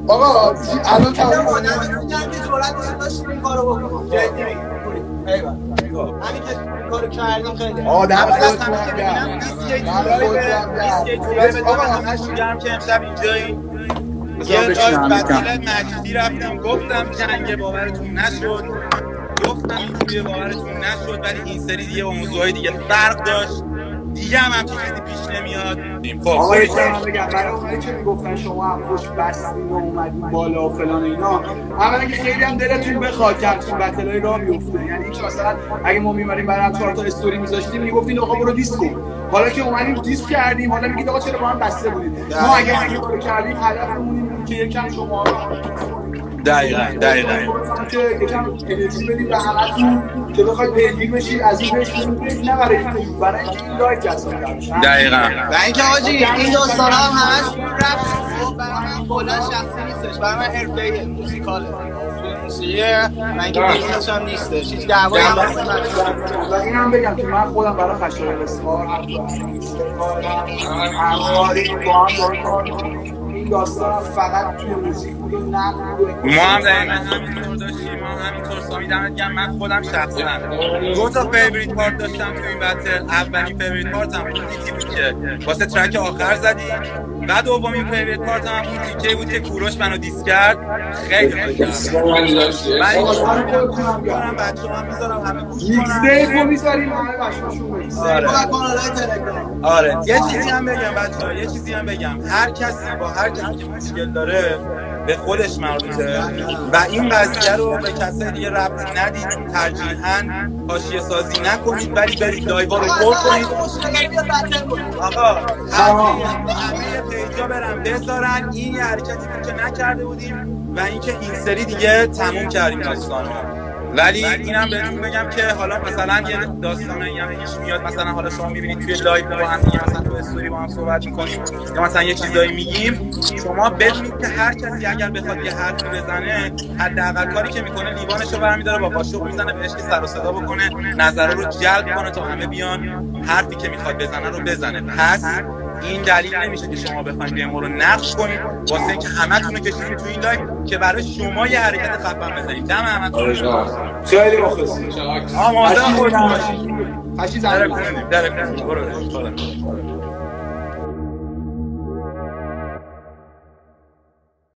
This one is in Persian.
آقا الان تمام آدمتون که جرأت داشتیم این کارو بکنیم. جدی میگم. ایول. همین که کارو کردیم خیلی. آدم اصلا که ببینم 21 آقا همش میگم که امشب اینجایی یه رای بتل مجلسی رفتم گفتم جنگ باورتون نشد، گفتم اینجوری باورتون نشد، ولی این سری دیگه با موضوعای دیگه فرق داشت، دیگه هم چیزی پیش نمیاد. آقا یه چند بگم برای اونایی که میگفتن شما هم خوش بستین و اومدین بالا و فلان اینا، اولا که خیلی هم دلتون بخواد که همچین بتلای راه بیفته، یعنی اینکه مثلا اگه ما میماریم برای هم 4 تا استوری میذاشتیم میگفتین آقا برو دیسک کن، حالا که اومدیم دیسک کردیم حالا میگید آقا چرا با هم بسته بودید. ما اگه این کارو کردیم هدفمون این که یکم شما دقیقاً که یکم انرژی بدیم به همتون که بخواید پیگیر بشید از این بهش نه برای این لایک جذاب بشه. دقیقاً. و اینکه آجی این داستانا هم همش رپ برای من کلا شخصی نیستش، برای من حرفه‌ایه، موزیکاله. موسیقیه من اینکه بیزنس هم نیستش، هیچ دعوایی هم و اینم بگم که من خودم برای خشایار اسکار این داستان فقط توی موزیک بود و نه ما هم دقیقا همینطور داشتیم، ما همینطور سامی دمت گرم. من خودم شخصا 2 تا فیوریت پارت داشتم تو این بتل. اولین فیوریت پارت هم تیکی بود که واسه ترک آخر زدیم و دومین فیوریت پارت هم اون تیکه بود که کوروش منو دیس کرد. خیلی حال کردم. من این کنم بچه‌ها هم میذارم همه گوش کنن. میکسیپو میذاریم همه بچه‌هاشون میذاریم با کانال‌های تلگرام. آره یه چیزی هم بگم بچه‌ها، یه چیزی هم بگم، هر کسی با هر کسی که مشکل داره به خودش مربوطه و این قضیه رو به کسای دیگه ربط ندید. ترجیحاً حاشیه سازی نکنید ولی برید لایو رو پر کنید. آقا همه پیجا برن بذارن این حرکتی که نکرده بودیم و اینکه این سری دیگه تموم کردیم داستانو. ولی اینم بهتون بگم که حالا مثلا یه داستانی هم پیش میاد، مثلا حالا شما میبینید توی لایو با هم دیگه مثلا تو استوری با هم صحبت می‌کنیم یا مثلا یه چیزایی میگیم، شما بدونید که هر کسی اگر بخواد یه حرفی بزنه حداقل کاری که میکنه لیوانشو برمی‌داره با قاشق میزنه بهش که سر و صدا بکنه، نظر رو جلب کنه تا همه بیان حرفی که میخواد بزنه رو بزنه. پس این دلیل نمیشه که شما بخواید به ما رو نقد کنید واسه اینکه همتون رو کشیدید تو این لایو که برای شما یه حرکت خفن بزنید. دم همتون خیلی مخلصیم. آماده خودتون باشید. خشی زنده برو